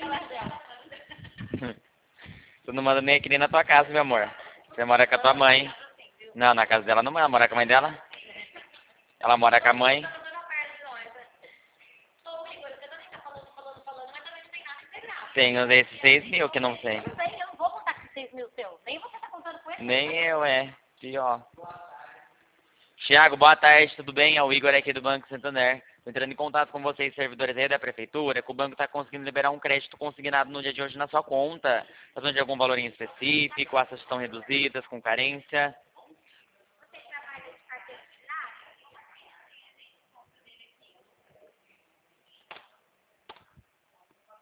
Tu não manda nem aqui nem na tua casa, meu amor. Você mora com a tua mãe. Não, na casa dela não mora com a mãe dela. Ela mora com a mãe. Tem esses 6.000 que não sei. Não sei, eu não vou contar com 6.000 seus. Nem você tá contando com ele. Nem eu, pior. Tiago, boa tarde, tudo bem? É o Igor aqui do Banco Santander. Tô entrando em contato com vocês, servidores aí da prefeitura, que o banco está conseguindo liberar um crédito consignado no dia de hoje na sua conta. Fazendo de algum valor em específico, essas estão reduzidas, com carência.